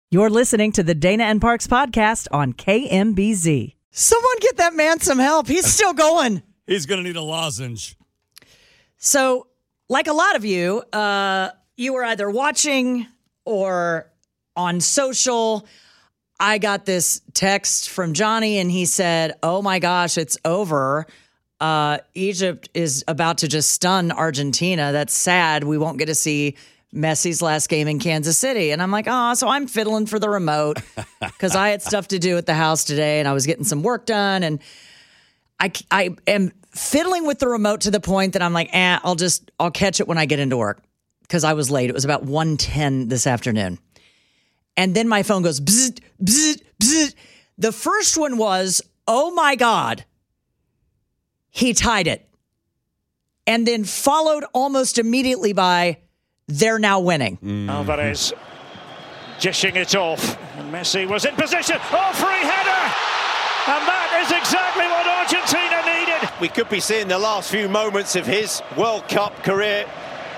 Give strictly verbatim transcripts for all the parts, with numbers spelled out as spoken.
You're listening to the Dana and Parks podcast on K M B Z. Someone get that man some help. He's still going. He's going to need a lozenge. So, like a lot of you, uh, you were either watching or on social. I got this text from Johnny, and he said, oh my gosh, it's over. Uh, Egypt is about to just stun Argentina. That's sad. We won't get to see Messi's last game in Kansas City. And I'm like, oh, so I'm fiddling for the remote because I had stuff to do at the house today and I was getting some work done. And I, I am fiddling with the remote to the point that I'm like, eh, I'll just, I'll catch it when I get into work because I was late. It was about one ten this afternoon. And then my phone goes, bzz, bzz, bzz. The first one was, oh my God, he tied it. And then followed almost immediately by, they're now winning. Mm. Alvarez dishing it off. And Messi was in position. Oh, free header! And that is exactly what Argentina needed. We could be seeing the last few moments of his World Cup career.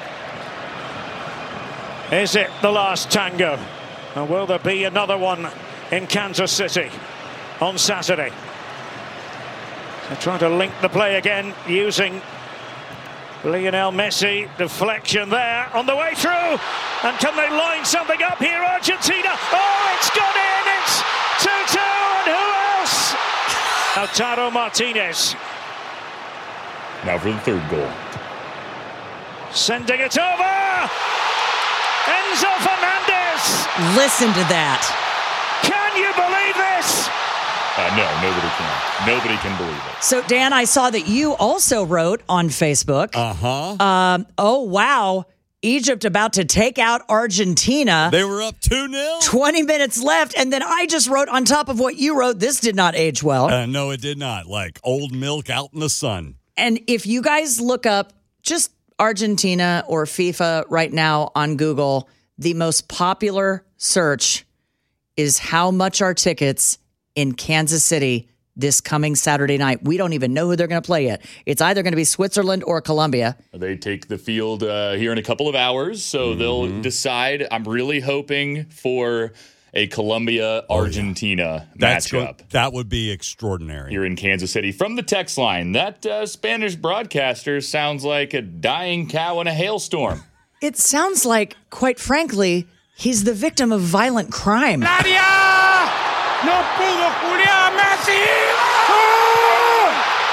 Is it the last tango? Or will there be another one in Kansas City on Saturday? They're trying to link the play again using Lionel Messi, deflection there on the way through. And can they line something up here, Argentina? Oh, it's gone in. It's two two. And who else? Lautaro Martinez. Now for the third goal. Sending it over. Enzo Fernandez. Listen to that. Can you believe this? Uh, no, nobody can. Nobody can believe it. So, Dan, I saw that you also wrote on Facebook. Uh-huh. Um, oh, wow. Egypt about to take out Argentina. They were up two nil. twenty minutes left. And then I just wrote on top of what you wrote, this did not age well. Uh, no, it did not. Like old milk out in the sun. And if you guys look up just Argentina or FIFA right now on Google, the most popular search is how much are tickets in Kansas City this coming Saturday night. We don't even know who they're going to play yet. It's either going to be Switzerland or Colombia. They take the field uh, here in a couple of hours, so mm-hmm. they'll decide. I'm really hoping for a Colombia-Argentina oh, yeah. matchup. Go- that would be extraordinary. Here in Kansas City. From the text line, that uh, Spanish broadcaster sounds like a dying cow in a hailstorm. It sounds like, quite frankly, he's the victim of violent crime. Nadia! No pudo Julián Messi! Oh!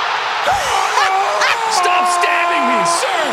Oh! Stop stabbing me, sir!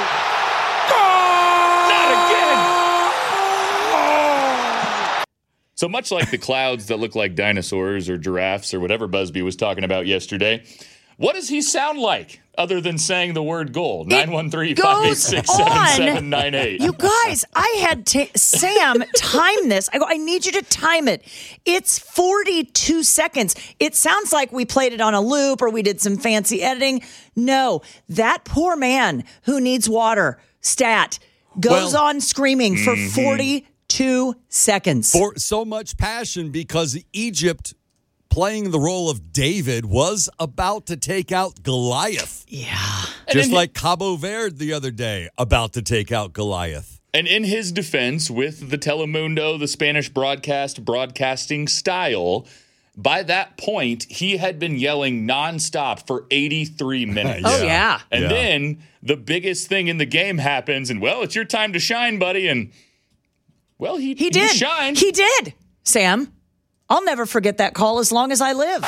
Oh! Not again! So much like the clouds that look like dinosaurs or giraffes or whatever Busby was talking about yesterday, what does he sound like other than saying the word goal? nine one three, five eight six, seven seven nine eight. You guys, I had t- Sam time this. I go, I need you to time it. It's forty-two seconds. It sounds like we played it on a loop or we did some fancy editing. No, that poor man who needs water, stat, goes well, on screaming for mm-hmm. forty-two seconds. For so much passion because Egypt, playing the role of David, was about to take out Goliath. Yeah. Just like Cabo Verde the other day, about to take out Goliath. And in his defense, with the Telemundo, the Spanish broadcast broadcasting style, by that point, he had been yelling nonstop for eighty-three minutes. yeah. Oh, yeah. And yeah. then the biggest thing in the game happens, and, well, it's your time to shine, buddy. And, well, he, he did. He shined. He did, Sam. I'll never forget that call as long as I live.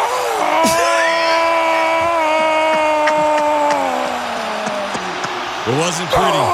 It wasn't pretty.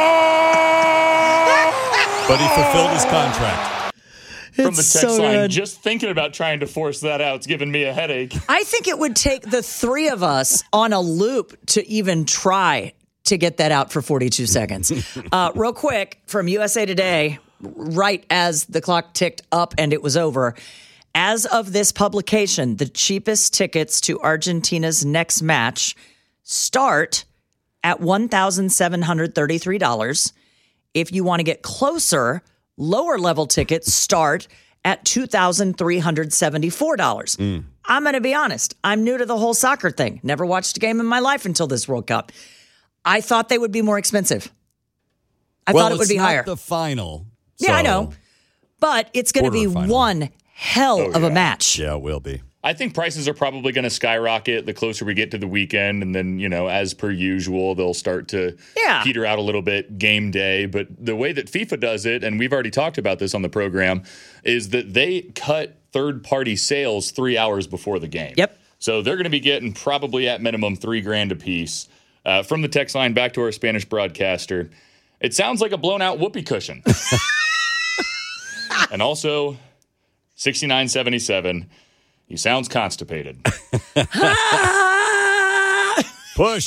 But he fulfilled his contract. From It's the text so line, good. just thinking about trying to force that out, it's giving me a headache. I think it would take the three of us on a loop to even try to get that out for forty-two seconds. Uh, real quick, from U S A Today, right as the clock ticked up and it was over, as of this publication, the cheapest tickets to Argentina's next match start at one thousand seven hundred thirty-three dollars. If you want to get closer, lower level tickets start at two thousand three hundred seventy-four dollars. Mm. I'm going to be honest. I'm new to the whole soccer thing. Never watched a game in my life until this World Cup. I thought they would be more expensive. I well, thought it would be not higher. The final. Yeah, so. I know. but it's going to be Quarterfinal. one hell Oh, of a yeah. match. Yeah, it will be. I think prices are probably going to skyrocket the closer we get to the weekend. And then, you know, as per usual, they'll start to Yeah. peter out a little bit game day. But the way that FIFA does it, and we've already talked about this on the program, is that they cut third-party sales three hours before the game. Yep. So they're going to be getting probably at minimum three grand a piece. Uh, from the text line back to our Spanish broadcaster, it sounds like a blown-out whoopee cushion. And also, sixty-nine seventy-seven, he sounds constipated. Push.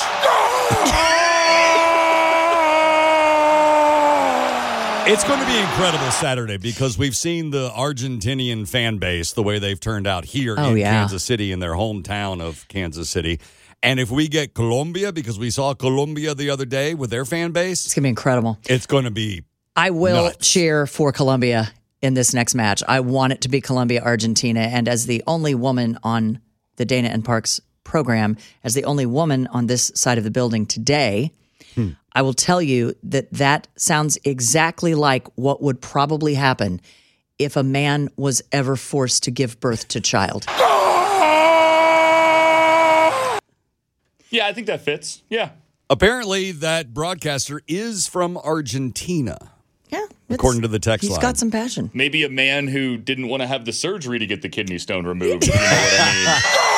It's going to be incredible Saturday because we've seen the Argentinian fan base, the way they've turned out here Oh, in yeah. Kansas City, in their hometown of Kansas City. And if we get Colombia, because we saw Colombia the other day with their fan base, It's going to be incredible. it's going to be I will Nuts. cheer for Colombia in this next match. I want it to be Colombia, Argentina. And as the only woman on the Dana and Parks program, as the only woman on this side of the building today, Hmm. I will tell you that that sounds exactly like what would probably happen if a man was ever forced to give birth to child. Yeah, I think that fits. Yeah. apparently that broadcaster is from Argentina. Yeah. it's- According to the text He's line. got some passion. Maybe a man who didn't want to have the surgery to get the kidney stone removed. If you know what I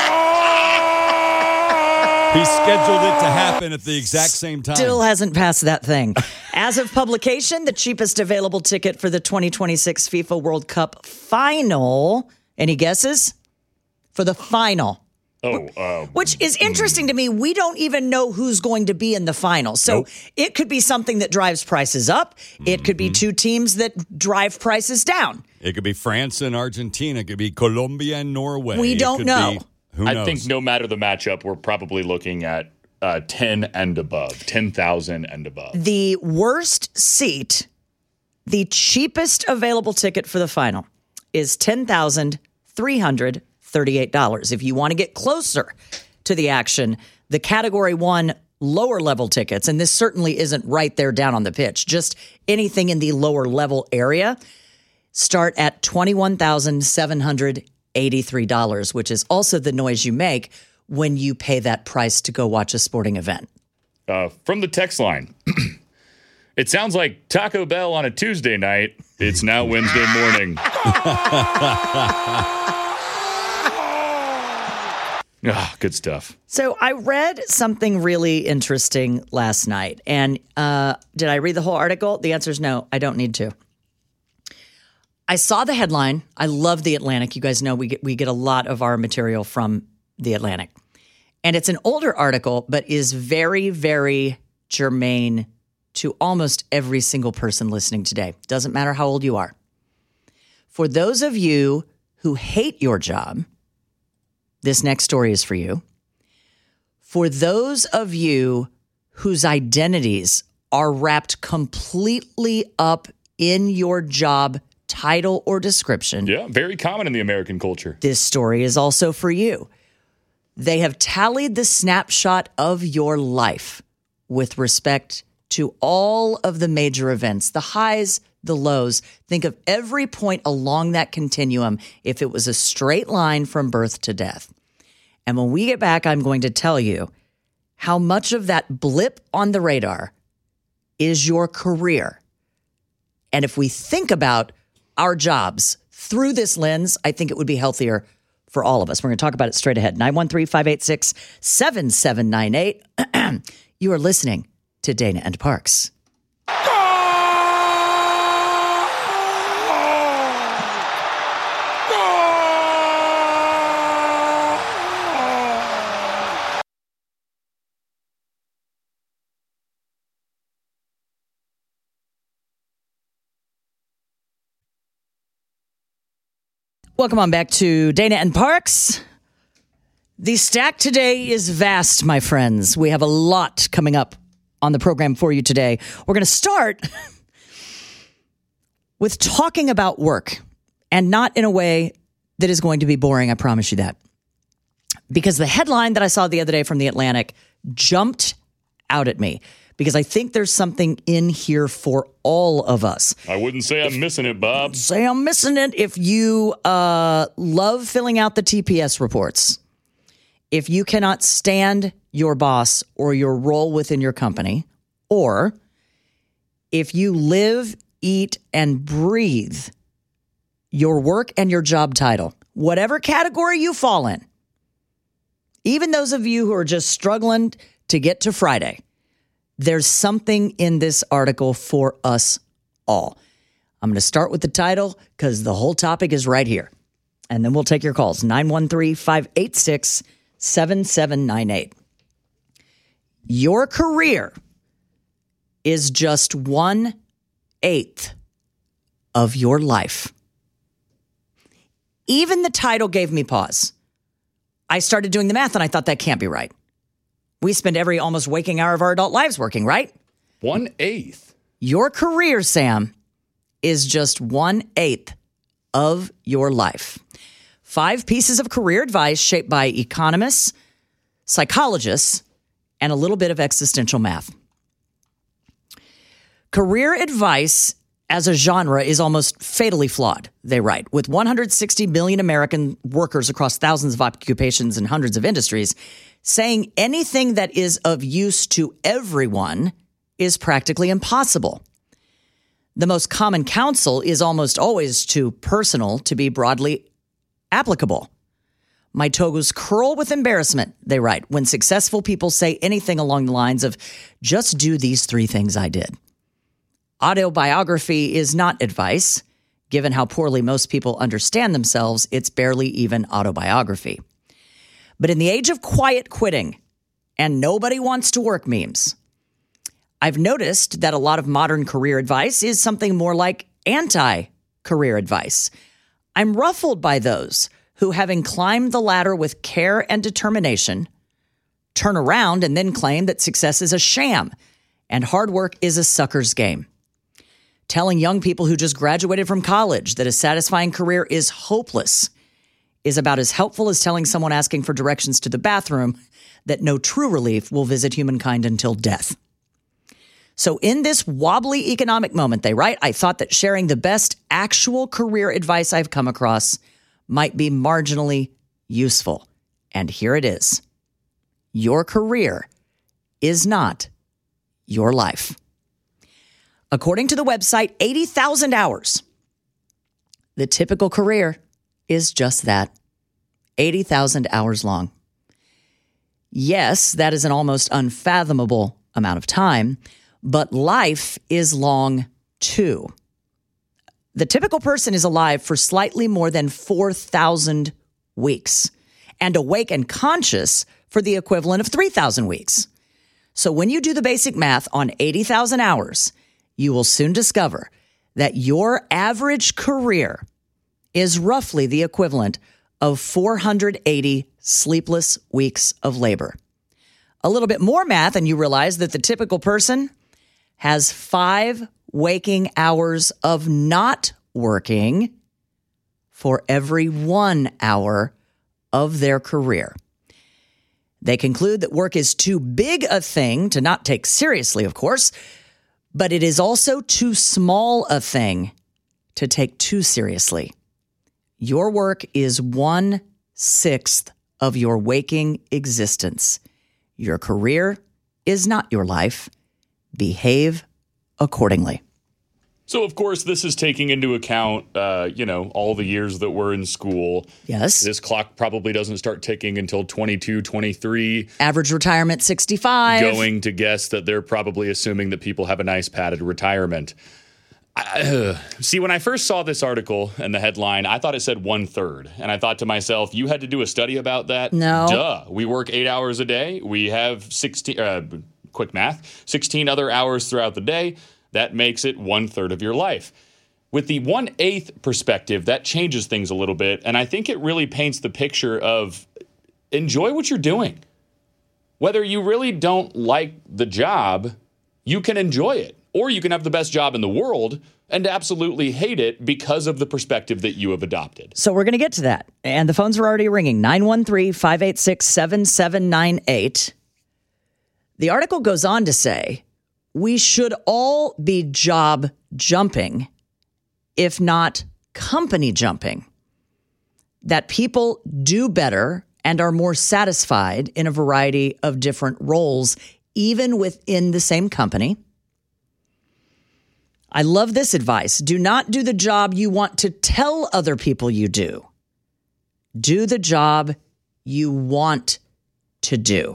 He scheduled it to happen at the exact same time. Still hasn't passed that thing. As of publication, the cheapest available ticket for the twenty twenty-six FIFA World Cup final. Any guesses? For the final. mean? Oh, uh, Which is interesting to me. We don't even know who's going to be in the final. So Nope. it could be something that drives prices up. It could be two teams that drive prices down. It could be France and Argentina. It could be Colombia and Norway. We It don't could know. be- who knows? I think no matter the matchup, we're probably looking at uh, ten and above, ten thousand and above. The worst seat, the cheapest available ticket for the final is ten thousand three hundred thirty-eight dollars. If you want to get closer to the action, the category one lower level tickets, and this certainly isn't right there down on the pitch, just anything in the lower level area, start at twenty-one thousand seven hundred eighty-three dollars, which is also the noise you make when you pay that price to go watch a sporting event. Uh, from the text line, it sounds like Taco Bell on a Tuesday night. It's now Wednesday morning. Ah, good stuff. So I read something really interesting last night. And uh, did I read the whole article? The answer is no, I don't need to. I saw the headline. I love The Atlantic. You guys know we get, we get a lot of our material from The Atlantic. And it's an older article, but is very, very germane to almost every single person listening today. Doesn't matter how old you are. For those of you who hate your job, this next story is for you. For those of you whose identities are wrapped completely up in your job title or description, Yeah, very common in the American culture. this story is also for you. They have tallied the snapshot of your life with respect to all of the major events, the highs, the lows. Think of every point along that continuum if it was a straight line from birth to death. And when we get back, I'm going to tell you how much of that blip on the radar is your career. And if we think about our jobs through this lens, I think it would be healthier for all of us. We're going to talk about it straight ahead. nine one three, five eight six, seven seven nine eight. You are listening to Dana and Parks. Welcome on back to Dana and Parks. The stack today is vast, my friends. We have a lot coming up on the program for you today. We're going to start with talking about work, and not in a way that is going to be boring, I promise you that. Because the headline that I saw the other day from The Atlantic jumped out at me. because I think there's something in here for all of us. I wouldn't say I'm missing it, Bob. Say I'm missing it if you uh, love filling out the T P S reports. If you cannot stand your boss or your role within your company, or if you live, eat, and breathe your work and your job title, whatever category you fall in, even those of you who are just struggling to get to Friday, there's something in this article for us all. I'm going to start with the title because the whole topic is right here. And then we'll take your calls, nine one three, five eight six, seven seven nine eight. Your career is just one eighth of your life. Even the title gave me pause. I started doing the math and I thought that can't be right. We spend every almost waking hour of our adult lives working, right? One eighth. Your career, Sam, is just one eighth of your life. Five pieces of career advice shaped by economists, psychologists, and a little bit of existential math. Career advice as a genre is almost fatally flawed, they write. With one hundred sixty million American workers across thousands of occupations and hundreds of industries, saying anything that is of use to everyone is practically impossible. The most common counsel is almost always too personal to be broadly applicable. My toes curl with embarrassment, they write, when successful people say anything along the lines of, just do these three things I did. Autobiography is not advice. Given how poorly most people understand themselves, it's barely even autobiography. But in the age of quiet quitting and nobody wants to work memes, I've noticed that a lot of modern career advice is something more like anti-career advice. I'm ruffled by those who, having climbed the ladder with care and determination, turn around and then claim that success is a sham and hard work is a sucker's game. Telling young people who just graduated from college that a satisfying career is hopeless is about as helpful as telling someone asking for directions to the bathroom that no true relief will visit humankind until death. So in this wobbly economic moment, they write, I thought that sharing the best actual career advice I've come across might be marginally useful. And here it is. Your career is not your life. According to the website eighty thousand hours, the typical career is just that, eighty thousand hours long. Yes, that is an almost unfathomable amount of time, but life is long too. The typical person is alive for slightly more than four thousand weeks and awake and conscious for the equivalent of three thousand weeks. So when you do the basic math on eighty thousand hours, you will soon discover that your average career is roughly the equivalent of four hundred eighty sleepless weeks of labor. A little bit more math, and you realize that the typical person has five waking hours of not working for every one hour of their career. They conclude that work is too big a thing to not take seriously, of course, but it is also too small a thing to take too seriously. Your work is one-sixth of your waking existence. Your career is not your life. Behave accordingly. So, of course, this is taking into account, uh, you know, all the years that we're in school. Yes. This clock probably doesn't start ticking until twenty-two, twenty-three. Average retirement, sixty-five. Going to guess that they're probably assuming that people have a nice padded retirement. I, uh, see, when I first saw this article and the headline, I thought it said one third. And I thought to myself, you had to do a study about that? No. Duh. We work eight hours a day. We have sixteen, uh, quick math, sixteen other hours throughout the day. That makes it one third of your life. With the one eighth perspective, that changes things a little bit. And I think it really paints the picture of enjoy what you're doing. Whether you really don't like the job, you can enjoy it. Or you can have the best job in the world and absolutely hate it because of the perspective that you have adopted. So we're going to get to that. And the phones are already ringing, nine one three, five eight six, seven seven nine eight. The article goes on to say, we should all be job jumping, if not company jumping. That people do better and are more satisfied in a variety of different roles, even within the same company. I love this advice. Do not do the job you want to tell other people you do. Do the job you want to do.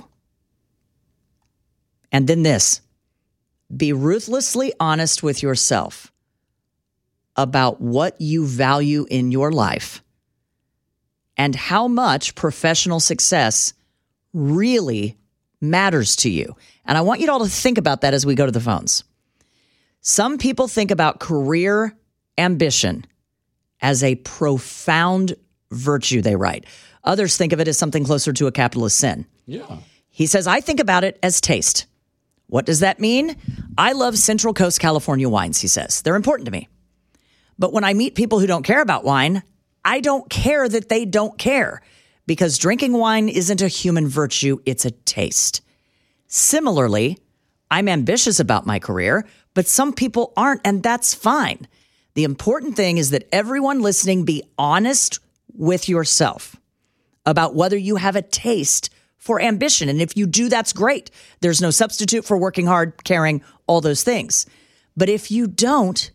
And then this, be ruthlessly honest with yourself about what you value in your life and how much professional success really matters to you. And I want you all to think about that as we go to the phones. Some people think about career ambition as a profound virtue, they write. Others think of it as something closer to a capitalist sin. Yeah. He says, I think about it as taste. What does that mean? I love Central Coast California wines, he says. They're important to me. But when I meet people who don't care about wine, I don't care that they don't care, because drinking wine isn't a human virtue, it's a taste. Similarly, I'm ambitious about my career, but some people aren't, and that's fine. The important thing is that everyone listening be honest with yourself about whether you have a taste for ambition. And if you do, that's great. There's no substitute for working hard, caring, all those things. But if you don't,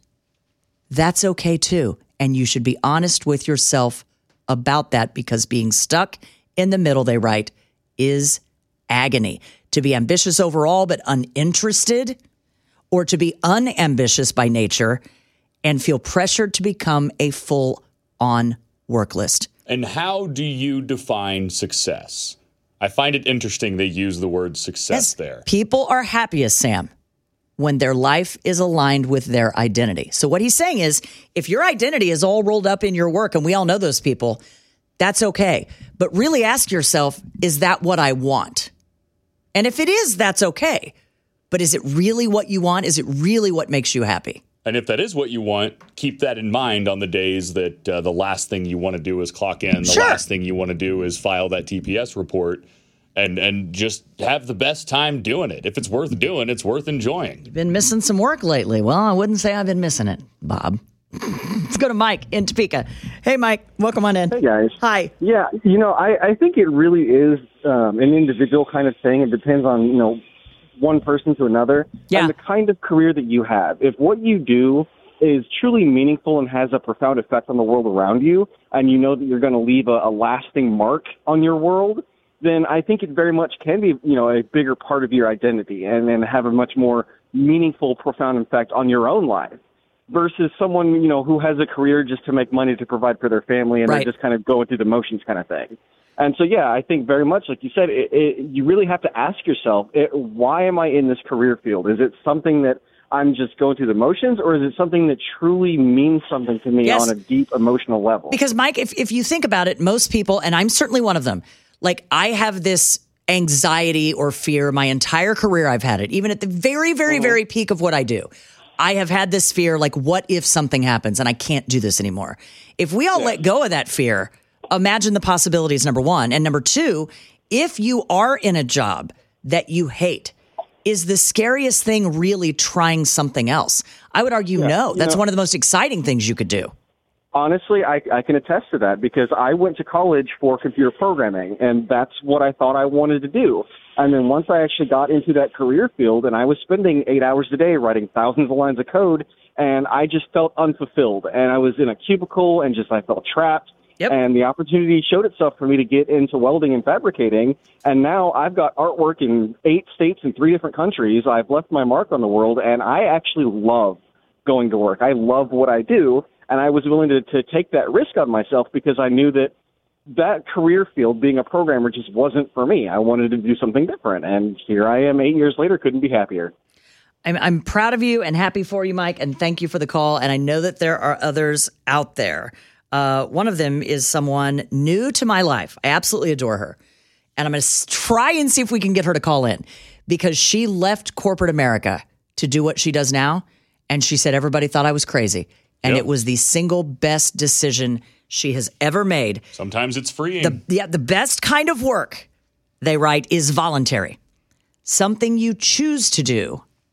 that's okay too. And you should be honest with yourself about that, because being stuck in the middle, they write, is agony. To be ambitious overall but uninterested, or to be unambitious by nature and feel pressured to become a full-on work list. And how do you define success? I find it interesting they use the word success Yes, there. People are happiest, Sam, when their life is aligned with their identity. So what he's saying is, if your identity is all rolled up in your work, and we all know those people, that's okay. But really ask yourself, is that what I want? And if it is, that's okay. But is it really what you want? Is it really what makes you happy? And if that is what you want, keep that in mind on the days that uh, the last thing you want to do is clock in. The Sure. last thing you want to do is file that T P S report, and and just have the best time doing it. If it's worth doing, it's worth enjoying. You've been missing some work lately. Well, I wouldn't say I've been missing it, Bob. Let's go to Mike in Topeka. Hey, Mike, welcome on in. Hey, guys. Hi. Yeah, you know, I, I think it really is um, an individual kind of thing. It depends on, you know, one person to another, Yeah. and the kind of career that you have. If what you do is truly meaningful and has a profound effect on the world around you, and you know that you're going to leave a, a lasting mark on your world, then I think it very much can be, you know, a bigger part of your identity, and then have a much more meaningful, profound effect on your own life, versus someone, you know, who has a career just to make money to provide for their family, and Right. they're just kind of going through the motions kind of thing. And so, yeah, I think very much, like you said, it, it, you really have to ask yourself, it, why am I in this career field? Is it something that I'm just going through the motions, or is it something that truly means something to me Yes. on a deep emotional level? Because, Mike, if, if you think about it, most people, and I'm certainly one of them, like I have this anxiety or fear my entire career. I've had it, even at the very, very, Mm-hmm. very peak of what I do. I have had this fear, like, what if something happens and I can't do this anymore? If we all let go of that fear, imagine the possibilities, number one. And number two, if you are in a job that you hate, is the scariest thing really trying something else? I would argue no. That's know- one of the most exciting things you could do. Honestly, I, I can attest to that, because I went to college for computer programming, and that's what I thought I wanted to do. And then once I actually got into that career field, and I was spending eight hours a day writing thousands of lines of code, and I just felt unfulfilled. And I was in a cubicle and just I felt trapped. Yep. And the opportunity showed itself for me to get into welding and fabricating. And now I've got artwork in eight states and three different countries. I've left my mark on the world, and I actually love going to work. I love what I do. And I was willing to, to take that risk on myself, because I knew that that career field, being a programmer, just wasn't for me. I wanted to do something different. And here I am eight years later, couldn't be happier. I'm, I'm proud of you and happy for you, Mike, and thank you for the call. And I know that there are others out there. Uh, one of them is someone new to my life. I absolutely adore her. And I'm going to try and see if we can get her to call in, because she left corporate America to do what she does now. And she said everybody thought I was crazy. And Yep. it was the single best decision she has ever made. Sometimes it's freeing. The, yeah, the best kind of work, they write, is voluntary. Something you choose to do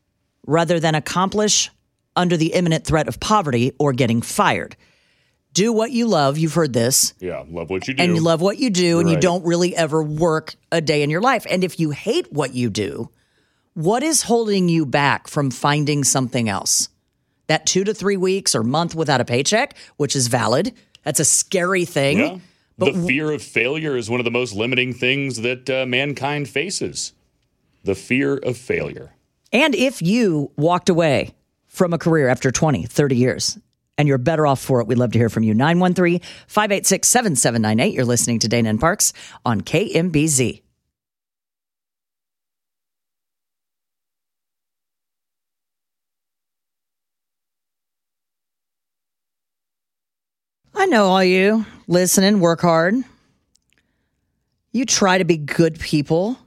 rather than accomplish under the imminent threat of poverty or getting fired. Do what you love. You've heard this. Yeah, love what you do. And you love what you do, and you Right. don't really ever work a day in your life. And if you hate what you do, what is holding you back from finding something else? That two to three weeks or month without a paycheck, which is valid. That's a scary thing. Yeah. But the fear of failure is one of the most limiting things that uh, mankind faces. The fear of failure. And if you walked away from a career after twenty, thirty years, and you're better off for it, we'd love to hear from you. nine one three, five eight six, seven seven nine eight. You're listening to Dana and Parks on K M B Z. I know all you listening, work hard. You try to be good people.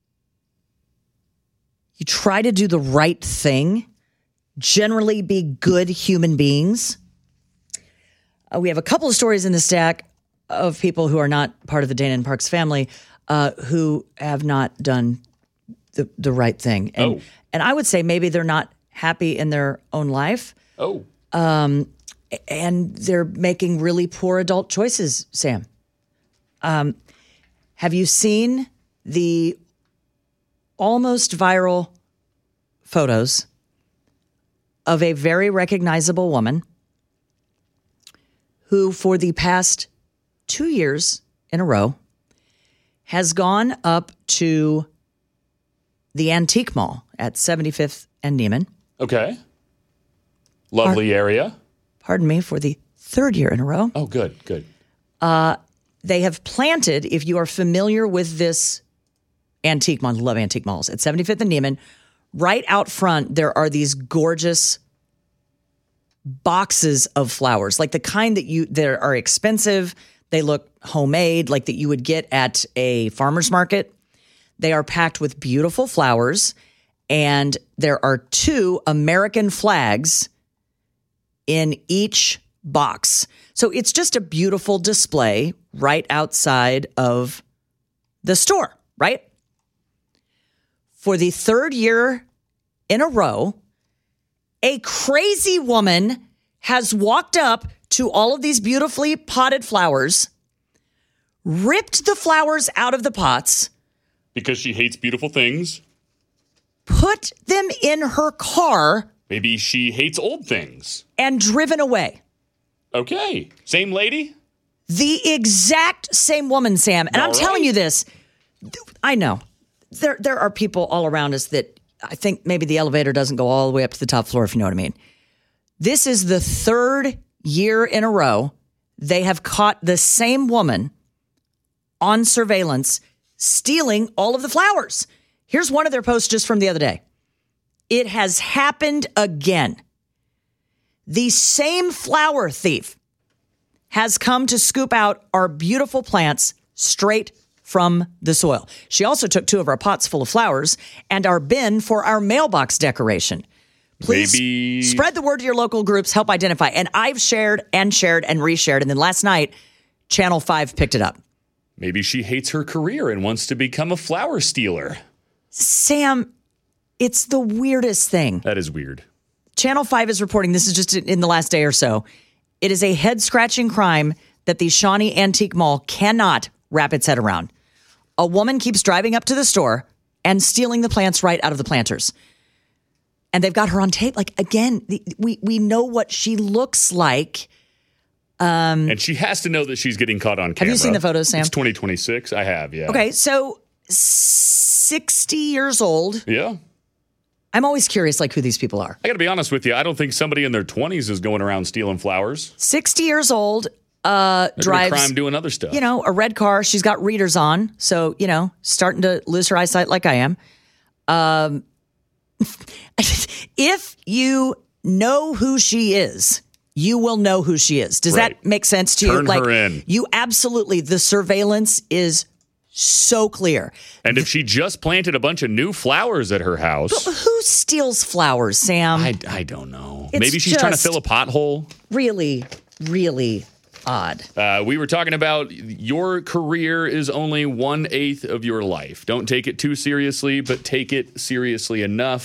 You try to do the right thing. Generally be good human beings. Uh, we have a couple of stories in the stack of people who are not part of the Dana and Parks family uh, who have not done the, the right thing. And, Oh. and I would say maybe they're not happy in their own life. Oh. Um, and they're making really poor adult choices, Sam. Um, have you seen the almost viral photos of a very recognizable woman who, for the past two years in a row, has gone up to the Antique Mall at seventy-fifth and Neiman? Okay. Lovely area. Pardon me, for the third year in a row. Oh, good, good. Uh, they have planted, if you are familiar with this antique mall, I love antique malls, at seventy-fifth and Neiman, right out front, there are these gorgeous boxes of flowers, like the kind that you that are expensive. They look homemade, like that you would get at a farmer's market. They are packed with beautiful flowers, and there are two American flags in each box. So it's just a beautiful display right outside of the store, right? For the third year in a row, a crazy woman has walked up to all of these beautifully potted flowers, ripped the flowers out of the pots, Because she hates beautiful things. put them in her car, Maybe she hates old things. and driven away. Okay. Same lady? The exact same woman, Sam. And I'm All telling right. you this. I know. There there are people all around us that I think maybe the elevator doesn't go all the way up to the top floor, if you know what I mean. This is the third year in a row they have caught the same woman on surveillance stealing all of the flowers. Here's one of their posts just from the other day. It has happened again. The same flower thief has come to scoop out our beautiful plants straight from the soil. She also took two of our pots full of flowers and our bin for our mailbox decoration. Please Maybe- spread the word to your local groups, help identify. And I've shared and shared and reshared. And then last night, Channel five picked it up. Maybe she hates her career and wants to become a flower stealer. Sam, it's the weirdest thing. That is weird. Channel five is reporting, this is just in the last day or so, it is a head-scratching crime that the Shawnee Antique Mall cannot wrap its head around. A woman keeps driving up to the store and stealing the plants right out of the planters. And they've got her on tape. Like, again, the- we, we know what she looks like. Um, And she has to know that she's getting caught on Have camera. you seen the photos, Sam? It's twenty twenty-six. I have, yeah. Okay, so sixty years old. Yeah. I'm always curious, like, who these people are. I got to be honest with you. I don't think somebody in their twenties is going around stealing flowers. sixty years old, uh, They're drives... crime doing other stuff. You know, a red car. She's got readers on. So, you know, starting to lose her eyesight like I am. Um, if you know who she is, you will know who she is. Does Right. that make sense to you? Turn her in. You absolutely, the surveillance is so clear. And if she just planted a bunch of new flowers at her house, Who steals flowers, Sam? I, I don't know. It's Maybe she's trying to just- fill a pothole. Really, really odd. Uh, we were talking about your career is only one eighth of your life. Don't take it too seriously, but take it seriously enough. Yeah.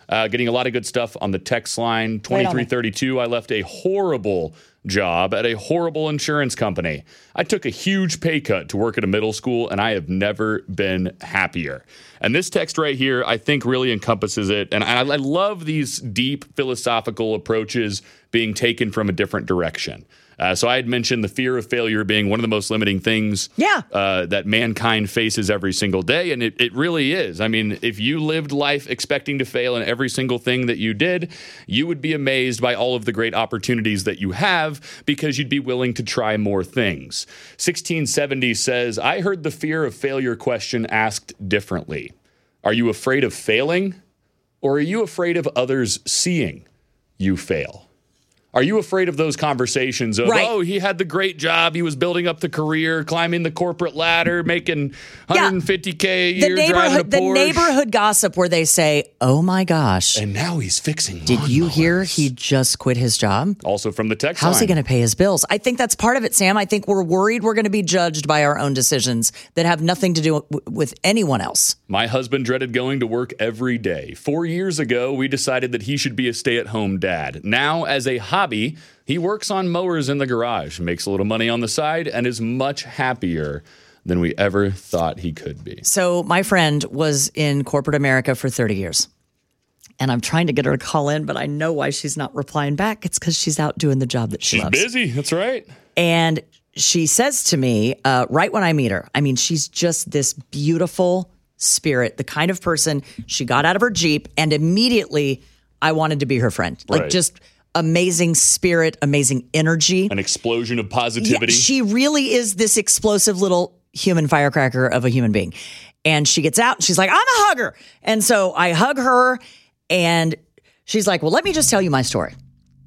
Uh, getting a lot of good stuff on the text line. twenty-three thirty-two, I left a horrible job at a horrible insurance company. I took a huge pay cut to work at a middle school, and I have never been happier. And this text right here, I think, really encompasses it. And I, I love these deep philosophical approaches being taken from a different direction. Uh, so I had mentioned the fear of failure being one of the most limiting things yeah. uh, that mankind faces every single day. And it, it really is. I mean, if you lived life expecting to fail in every single thing that you did, you would be amazed by all of the great opportunities that you have because you'd be willing to try more things. sixteen seventy says, I heard the fear of failure question asked differently. Are you afraid of failing, or are you afraid of others seeing you fail? Are you afraid of those conversations of, right. oh, he had the great job, he was building up the career, climbing the corporate ladder, making one hundred fifty K a the year, driving a Porsche. The neighborhood gossip where they say, oh my gosh. And now he's fixing Did lawnmowers. you hear he just quit his job? Also from the text How's line. he going to pay his bills? I think that's part of it, Sam. I think we're worried we're going to be judged by our own decisions that have nothing to do w- with anyone else. My husband dreaded going to work every day. Four years ago, we decided that he should be a stay-at-home dad. Now, as a hobby, he works on mowers in the garage, makes a little money on the side, and is much happier than we ever thought he could be. So my friend was in corporate America for thirty years. And I'm trying to get her to call in, but I know why she's not replying back. It's because she's out doing the job that she she's loves. She's busy. That's right. And she says to me, uh, right when I meet her, I mean, she's just this beautiful spirit, the kind of person. She got out of her Jeep and immediately I wanted to be her friend. Like right. just amazing spirit, amazing energy. An explosion of positivity. Yeah, she really is this explosive little human firecracker of a human being. And she gets out and she's like, I'm a hugger. And so I hug her and she's like, well, let me just tell you my story.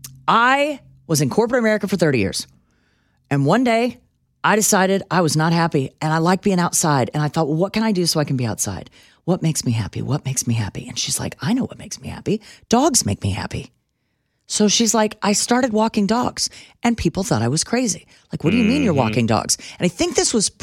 I was in corporate America for thirty years. And one day I decided I was not happy and I like being outside. And I thought, well, what can I do so I can be outside? What makes me happy? What makes me happy? And she's like, I know what makes me happy. Dogs make me happy. So she's like, I started walking dogs and people thought I was crazy. Like, what do you mean you're walking dogs? And I think this was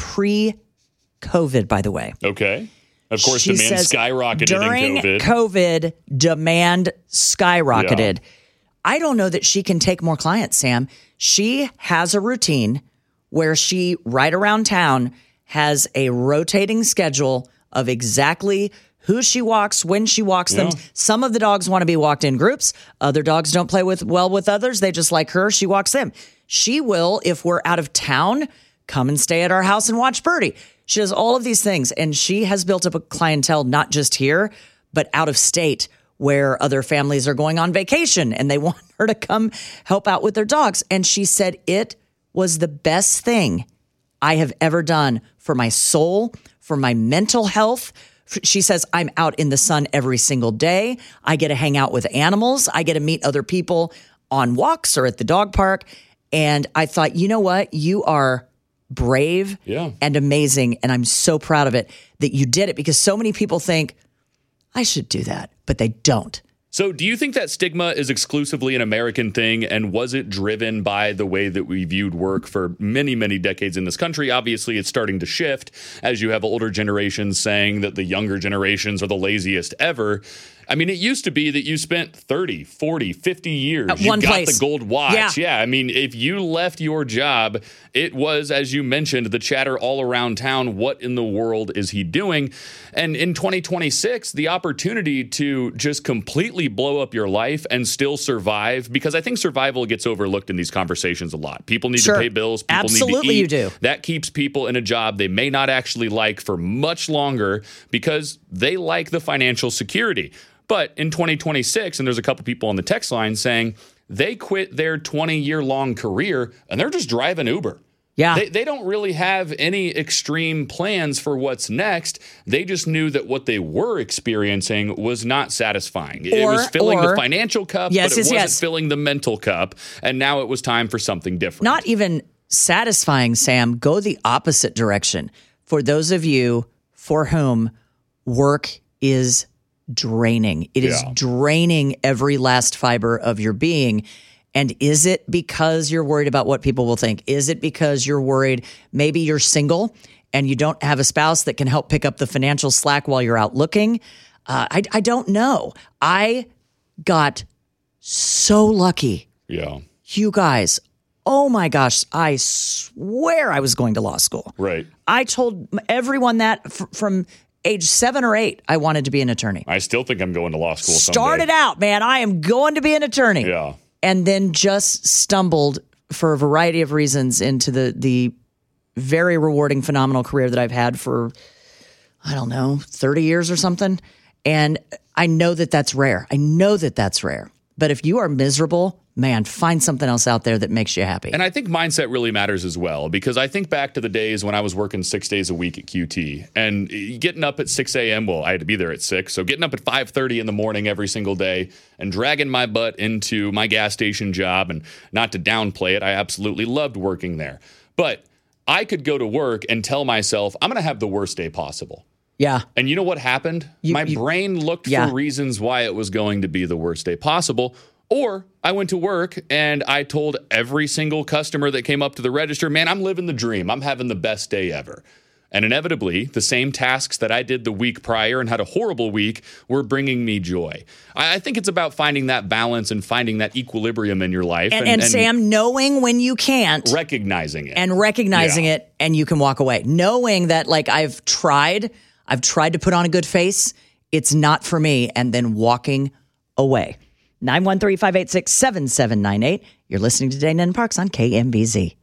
pre-COVID, by the way. Okay. Of course, She demand says, skyrocketed during in COVID. COVID, demand skyrocketed. Yeah. I don't know that she can take more clients, Sam. She has a routine where she, right around town, has a rotating schedule of exactly who she walks, when she walks Yeah. them. Some of the dogs want to be walked in groups. Other dogs don't play with well with others. They just like her. She walks them. She will, if we're out of town, come and stay at our house and watch Birdie. She does all of these things. And she has built up a clientele, not just here, but out of state where other families are going on vacation and they want her to come help out with their dogs. And she said it was the best thing I have ever done for my soul, for my mental health. She says, I'm out in the sun every single day. I get to hang out with animals. I get to meet other people on walks or at the dog park. And I thought, you know what? You are brave yeah. and amazing. And I'm so proud of it that you did it, because so many people think I should do that, but they don't. So do you think that stigma is exclusively an American thing, and was it driven by the way that we viewed work for many, many decades in this country? Obviously, it's starting to shift as you have older generations saying that the younger generations are the laziest ever. I mean, it used to be that you spent thirty, forty, fifty years. At you one got place. the gold watch. Yeah. yeah. I mean, if you left your job, it was, as you mentioned, the chatter all around town. What in the world is he doing? And in twenty twenty-six, the opportunity to just completely blow up your life and still survive, because I think survival gets overlooked in these conversations a lot. People need Sure. to pay bills. People Absolutely need to eat. you do. That keeps people in a job they may not actually like for much longer because they like the financial security. But in twenty twenty-six, and there's a couple people on the text line saying they quit their twenty-year-long career and they're just driving Uber. Yeah. They, they don't really have any extreme plans for what's next. They just knew that what they were experiencing was not satisfying. It Or- was filling or- the financial cup, Yes, but it yes, wasn't yes. filling the mental cup. And now it was time for something different. Not even satisfying, Sam. Go the opposite direction. For those of you for whom work is draining, it is Yeah. draining every last fiber of your being. And is it because you're worried about what people will think? Is it because you're worried maybe you're single and you don't have a spouse that can help pick up the financial slack while you're out looking? Uh, I, I don't know. I got so lucky. Yeah. You guys, oh my gosh, I swear I was going to law school. Right. I told everyone that f- from age seven or eight, I wanted to be an attorney. I still think I'm going to law school someday. Started out, man, I am going to be an attorney. Yeah. And then just stumbled for a variety of reasons into the the very rewarding, phenomenal career that I've had for, I don't know, thirty years or something. And I know that that's rare. I know that that's rare. But if you are miserable, man, find something else out there that makes you happy. And I think mindset really matters as well, because I think back to the days when I was working six days a week at Q T and getting up at six a.m. Well, I had to be there at six. So getting up at five thirty in the morning every single day and dragging my butt into my gas station job. And not to downplay it, I absolutely loved working there. But I could go to work and tell myself, I'm going to have the worst day possible. Yeah. And you know what happened? You, My you, brain looked yeah. for reasons why it was going to be the worst day possible. Or I went to work and I told every single customer that came up to the register, man, I'm living the dream. I'm having the best day ever. And inevitably, the same tasks that I did the week prior and had a horrible week were bringing me joy. I, I think it's about finding that balance and finding that equilibrium in your life. And, and, and, and Sam, knowing when you can't. Recognizing it. And recognizing yeah. it, and you can walk away. Knowing that, like, I've tried, I've tried to put on a good face. It's not for me. And then walking away. nine one three, five eight six, seven seven nine eight. You're listening to Dana and Parks on K M B Z.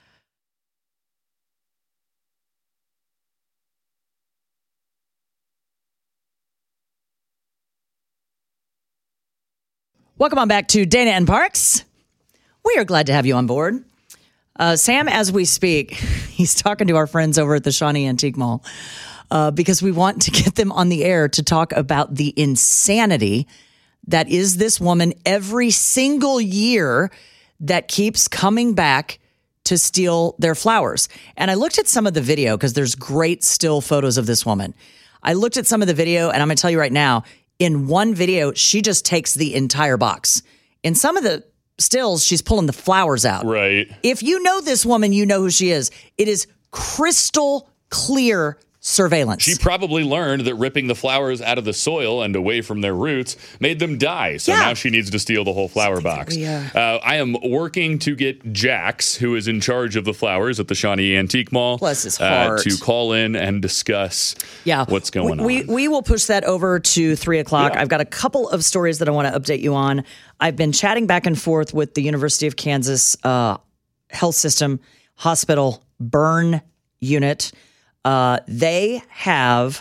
Welcome on back to Dana and Parks. We are glad to have you on board. Uh, Sam, as we speak, he's talking to our friends over at the Shawnee Antique Mall uh, because we want to get them on the air to talk about the insanity that is this woman every single year that keeps coming back to steal their flowers. And I looked at some of the video because there's great still photos of this woman. I looked at some of the video, and I'm going to tell you right now, in one video, she just takes the entire box. In some of the stills, she's pulling the flowers out. Right. If you know this woman, you know who she is. It is crystal clear surveillance. She probably learned that ripping the flowers out of the soil and away from their roots made them die. So yeah. now she needs to steal the whole flower box. We, uh... Uh, I am working to get Jax, who is in charge of the flowers at the Shawnee Antique Mall, bless his heart, uh, to call in and discuss yeah. what's going we, on. We, we will push that over to three o'clock. Yeah. I've got a couple of stories that I want to update you on. I've been chatting back and forth with the University of Kansas uh, Health System Hospital burn unit. Uh, they have,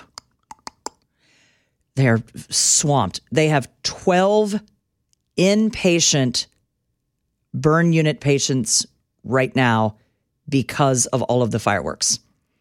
they're swamped. They have twelve inpatient burn unit patients right now because of all of the fireworks.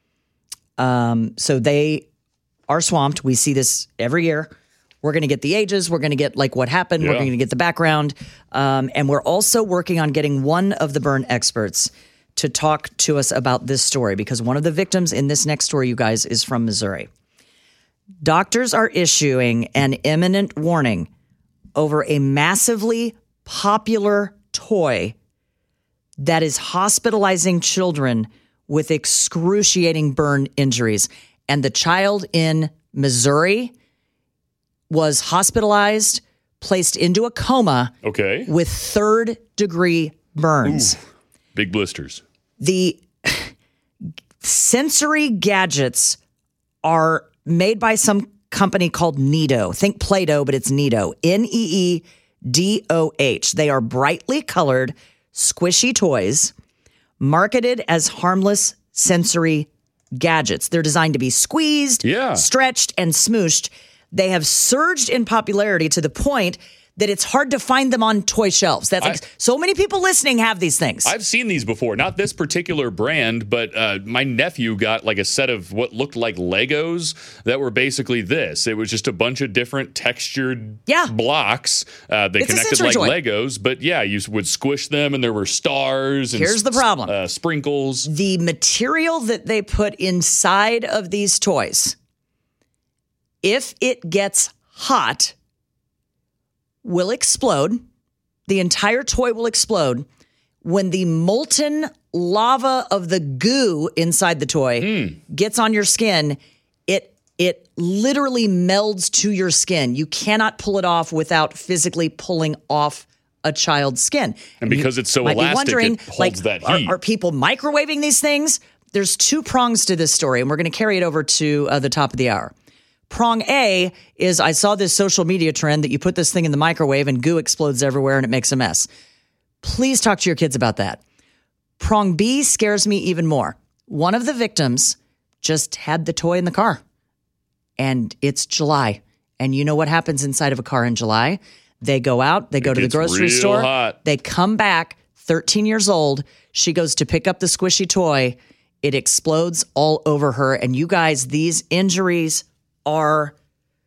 Um, so they are swamped. We see this every year. We're going to get the ages. We're going to get like what happened. Yeah. We're going to get the background. Um, and we're also working on getting one of the burn experts to talk to us about this story, because one of the victims in this next story, you guys, is from Missouri. Doctors are issuing an imminent warning over a massively popular toy that is hospitalizing children with excruciating burn injuries. And the child in Missouri was hospitalized, placed into a coma okay. with third degree burns. Ooh. Big blisters. The sensory gadgets are made by some company called Neato. Think Play-Doh, but it's Neato. N E E D O H. They are brightly colored, squishy toys marketed as harmless sensory gadgets. They're designed to be squeezed, yeah. stretched, and smooshed. They have surged in popularity to the point that it's hard to find them on toy shelves. That's like I, so many people listening have these things. I've seen these before. Not this particular brand, but uh, my nephew got like a set of what looked like Legos that were basically this. It was just a bunch of different textured yeah. blocks. Uh, they it's connected like toy. Legos, but yeah, you would squish them and there were stars and Here's the problem. Uh, sprinkles. The material that they put inside of these toys, if it gets hot, will explode. The entire toy will explode when the molten lava of the goo inside the toy mm. gets on your skin. It It literally melds to your skin. You cannot pull it off without physically pulling off a child's skin. And because it's so might be elastic, wondering, it holds like, that are, heat. are people microwaving these things? There's two prongs to this story, and we're going to carry it over to uh, the top of the hour. Prong A is I saw this social media trend that you put this thing in the microwave and goo explodes everywhere and it makes a mess. Please talk to your kids about that. Prong B scares me even more. One of the victims just had the toy in the car. And it's July. And you know what happens inside of a car in July? They go out, they go It to the gets grocery real store, hot. they come back, thirteen years old. She goes to pick up the squishy toy. It explodes all over her. And you guys, these injuries are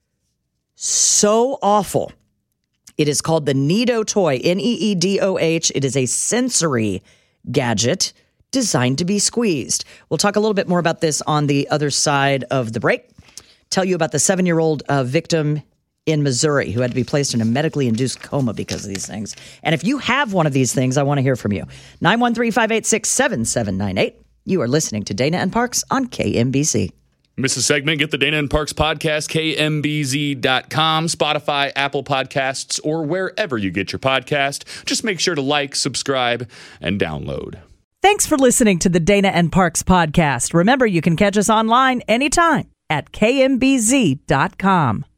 so awful. It is called the Needo toy, N E E D O H. It is a sensory gadget designed to be squeezed. We'll talk a little bit more about this on the other side of the break. Tell you about the seven-year-old uh, victim in Missouri who had to be placed in a medically induced coma because of these things. And if you have one of these things, I want to hear from you. nine one three, five eight six, seven seven nine eight. You are listening to Dana and Parks on K M B Z. Miss a segment? Get the Dana and Parks podcast, K M B Z dot com, Spotify, Apple Podcasts, or wherever you get your podcast. Just make sure to like, subscribe, and download. Thanks for listening to the Dana and Parks podcast. Remember, you can catch us online anytime at K M B Z dot com.